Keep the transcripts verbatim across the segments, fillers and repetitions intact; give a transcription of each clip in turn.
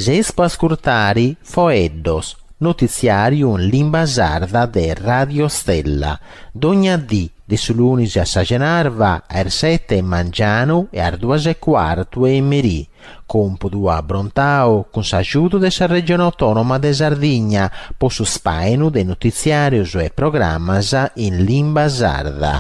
Gespo ascoltare Foeddos, notiziarium in lingua sarda de Radio Stella, d'ogni dì de sull'undici a Sagenarva, er sette mangiano e ar due e quarto e merì, con podua brontao con s'aiuto della regione autonoma de Sardegna, po su spainu de notiziarios e programmas in lingua sarda.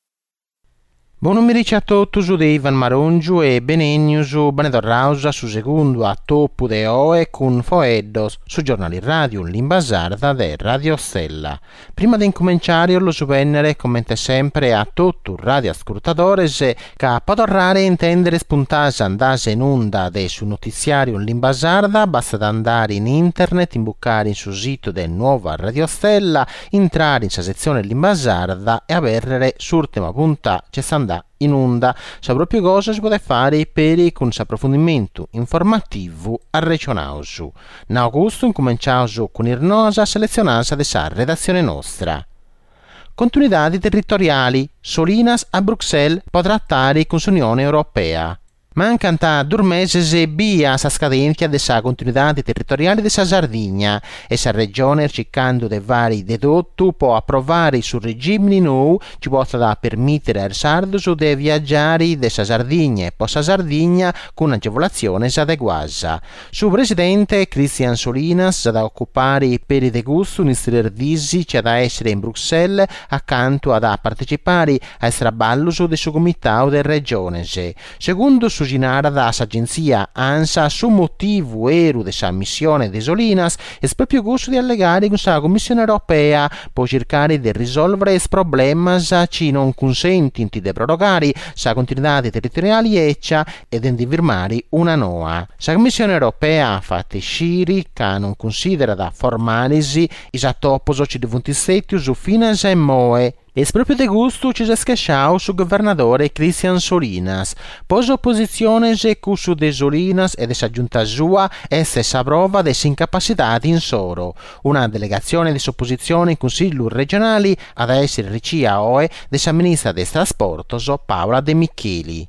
Buon pomeriggio a tutti su de Ivan Marongiu e benegno su Benedorrausa su secondo a topo de oe con Foeddos su giornali radio in lingua sarda de Radio Stella. Prima di incominciare lo subennere commenta sempre a tutti i radioascoltatori che podorrare intendere spuntase andase in onda de su notiziario in lingua sarda, basta andare in internet, imbuccare sul sito del nuovo Radio Stella, entrare in sa sezione lingua sarda e avere l'ultima punta che sta andando in onda. Sa proprio cosa si può fare per con approfondimento informativo a regionausu. In augusto incominciausu con il nosa selezionanza de sa redazione nostra. Continuità territoriali, Solinas a Bruxelles potrà trattare con l'Unione Europea. Mancano due mesi e via sa scadenza de sa continuità territoriale de sa Sardegna e sa regione cercando de vari dedotti può approvare su regime nuovo ci possa da permettere al sardo de viaggiare de sa Sardegna e po sa Sardegna con agevolazione adeguata. Su presidente Cristian Solinas da occupare per de gusto un isterdisi c'è da essere in Bruxelles accanto a da partecipare al traballo de su comitato de regione. Secondo su Ginara da agenzia ANSA su motivo ero de sa missione de Solinas e proprio gusto di allegare con sa Commissione Europea può cercare di risolvere il problema ci non consententi di prorogare sa continuità territoriali eccia ed di firmare una N O A. Sa Commissione Europea fate sciri che non considera da formalisi isatopposo ci devuntissettius su finas e moe. E proprio de gusto ci si scasciao su governatore Cristian Solinas. Pos opposizione se su de Solinas e de sa giunta sua esse sa prova de incapacità in soro. Una delegazione di opposizione in consiglio regionali ad essere ricia oe de sa ministra des trasportos Paola De Micheli.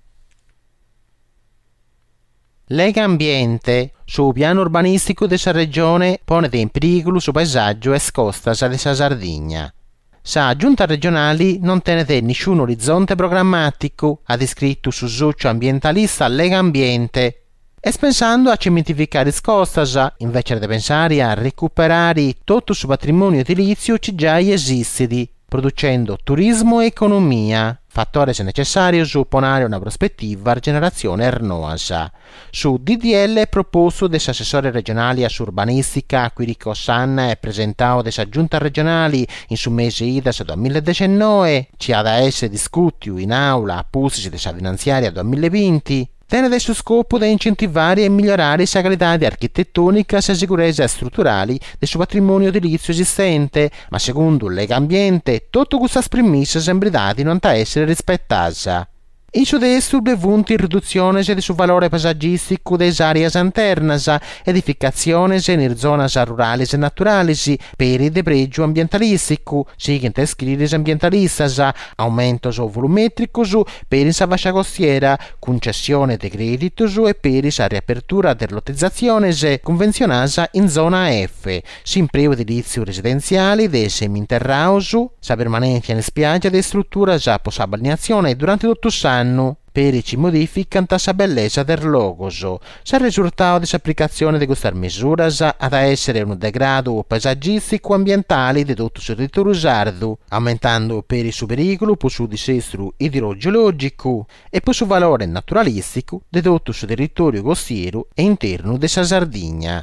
Lega Ambiente su piano urbanistico de sa regione pone in pericolo su paesaggio e scostas de sa Sardegna. Sa giunta regionali non tenete nessun orizzonte programmatico, ha descritto su socio ambientalista Lega Ambiente. E pensando a cementificare scostas, invece di pensare a recuperare tutto su patrimonio edilizio che già esiste, producendo turismo e economia, fattore se necessario su ponare una prospettiva a generazione ernoasa. Su D D L proposto dell'assessore regionale a urbanistica Quirico Sanna e presentato della giunta regionali in su mese idas duemiladiciannove, ci ha da essere discusso in aula a pusi della finanziaria duemilaventi, tiene adesso scopo di incentivare e migliorare la qualità di architettonica e sicurezza strutturali del suo patrimonio edilizio esistente, ma secondo Lega Ambiente tutto questa premessa sembra dati non da essere rispettata. In su destro bevuti riduzione del suo valore paesaggistico des areas internas, edificazione in zonas rurali e naturali, per il depregio ambientalistico, seguente scriris ambientalistas, aumento volumetrico per in savascia costiera, concessione di credito e per la riapertura della lottizzazione convenzionata in zona F, simpreo edilizio residenziali de seminterrausu, sa permanenza in spiaggia de struttura già posa balneazione durante tutto l'anno per ci modificano la bellezza del logoso. Se il risultato dell'applicazione di queste misure ad essere un degrado paesaggistico ambientale di tutto il territorio sardo, aumentando per il suo pericolo per il suo dissesto idrogeologico e per il suo valore naturalistico di tutto il territorio costiero e interno della Sardegna.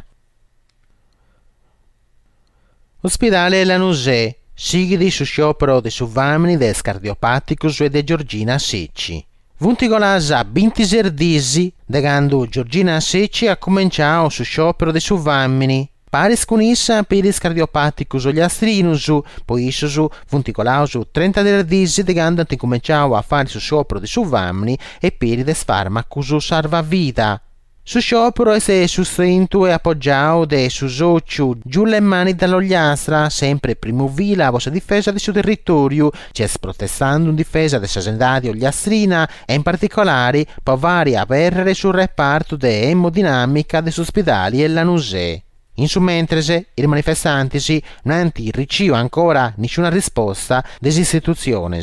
Ospedale Lanusei. Sigidi su sciopero dei subvamini del cardiopaticus e de Giorgina Secci. Vuntigolasa binti serdisi, degando Giorgina Secci a cominciare su sciopero dei subvamini. Paris con issa per il cardiopaticus gli astrinus, poi issosu vuntigolausu trenta serdisi, degando a cominciare a fare su sciopero dei subvamini e per il farmacus salvavita. Su sciopero è sostenuto e appoggiato da su socio Giulia Mani dall'Ogliastra, sempre primo vila a vostra difesa del suo territorio, c'è protestando in difesa della sanità ogliastrina e in particolare per vari aperre sul reparto di emodinamica degli ospedali e Lanusei. In su mentre i manifestanti non hanno ricevuto ancora nessuna risposta delle istituzioni.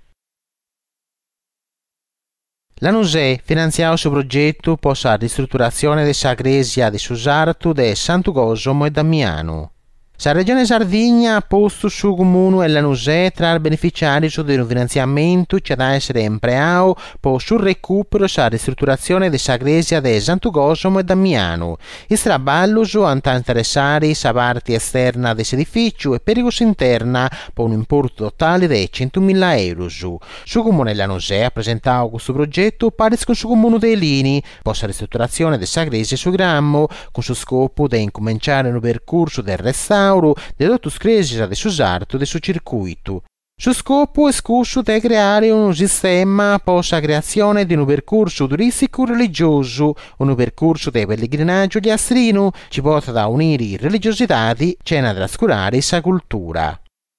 Lanusei finanziava il suo progetto per la ristrutturazione della Sagresia di Susartu di Sant'Ugosomo e Damiano. La regione Sardegna ha posto su comune e Lanusei tra i beneficiari di un finanziamento che da essere impegnato per il recupero e la ristrutturazione della Sagresia di Sant'Ugosomo e Damiano. Il traballo ha interessato la parte esterna dell'edificio e per il interna per un importo totale di centomila euro. Su comune Lanusei ha presentato questo progetto pari con il comune dei Lini per la ristrutturazione della Sagresia su Grammo con lo scopo di incominciare un percorso del restauro dell'otto scresia del Susartu del suo circuito. Su scopo è scusso di creare un sistema per la creazione di un percorso turistico religioso, un percorso di pellegrinaggio ogliastrino, ci porta da unire i religiosità, cena da trascurare la cultura.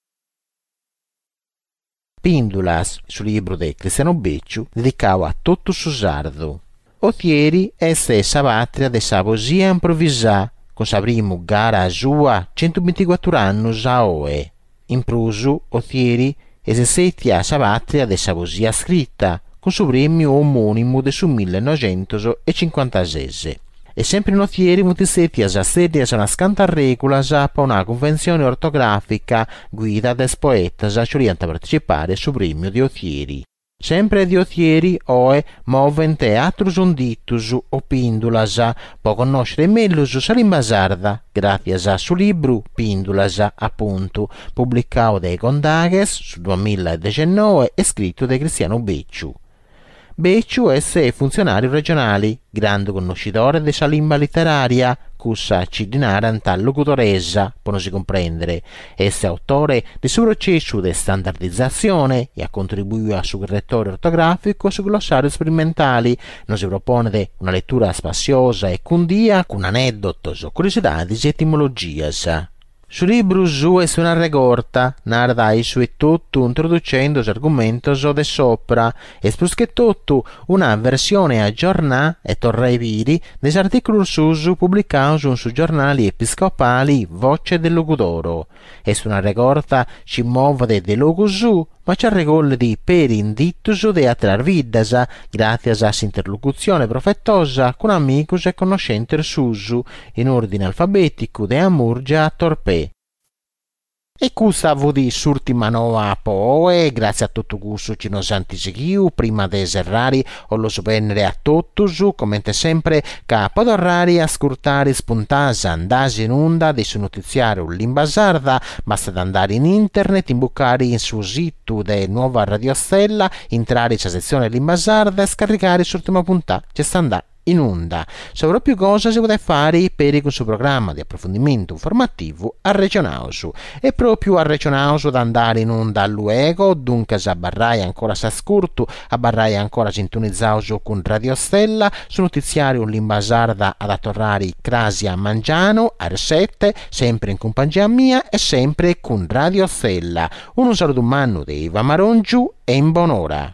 Pindulas, sul libro di Cristiano Becciu, dedicato a tutto Susardo. Otieri è stessa patria della poesia improvvisata, con sa prima gara sua centoventiquattro anni a Oe. In prusu, Otieri esercita sa patria della poesia scritta, con suo premio omonimo del suo millenovecentocinquantasei. E sempre in Otieri moltisetti a sedia una scanta regola per una convenzione ortografica guida des poetas a orienta partecipare sul premio di Otieri. Sempre di Otieri oe movente atrus unditus o pindulas, può conoscere meglio su lingua sarda, grazie a suo libro Pindulas, appunto, pubblicato dai Condages su duemiladiciannove e scritto da Cristiano Becciu. Becciu è funzionario regionale, grande conoscitore della lingua letteraria, cussa cidinara interlocutoresa, per non si comprendere. È autore del suo processo di standardizzazione e ha contribuito al suo correttore ortografico e su glossario sperimentali. Non si propone una lettura spaziosa e cundia con aneddoti o curiosità di etimologie. Sul libro su è una regorta, narra il suo tutto introducendo l'argomento de sopra e tutto una versione aggiornata e torrevidi degli articoli su pubblicati su giornali episcopali Voce del Logudoro. E su una regorta ci muove de logo su, ma c'è regole di perindittus de atrar vidas, grazie a interlocuzione profettosa con amicus e conoscenti susu, in ordine alfabetico de Amurgia a Torpè. E questa di s'ultima nuova poe, grazie a tutto questo ci nos anticipiu, prima de serrari o lo supennere a tuttus, come sempre che podorrari ascoltare spuntasa andasi in onda di su notiziario Limba Sarda, basta andare in internet, imbucare in suo sito de Nuova Radio Stella, entrare in sezione Limba Sarda e scaricare l'ultima puntata, c'è sta andare in onda. Sopra più cosa si può fare per il suo programma di approfondimento informativo a Regionausu e proprio a Regionausu da andare in onda a luego, dunque a barrai ancora s'ascolto, a barrai ancora sintonizzato con Radio Stella, su notiziario Limba Sarda ad attorrare Crasi a Mangiano, a sette, sempre in compagnia mia e sempre con Radio Stella. Un saluto umano di Iva Marongiu e in buon'ora.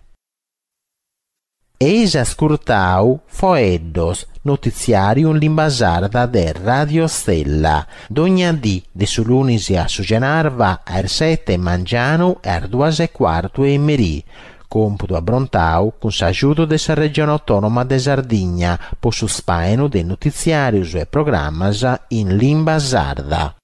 Eis ascoltau Foeddos, notiziario in lingua sarda de Radio Stella. Dogna di de su lunisi a su Genarva, a sette Mangiano e a due e quarto e Merì. Computo a Brontau con s'aiuto della regione autonoma de Sardegna, po su spaino de notiziarius e programmas in lingua sarda.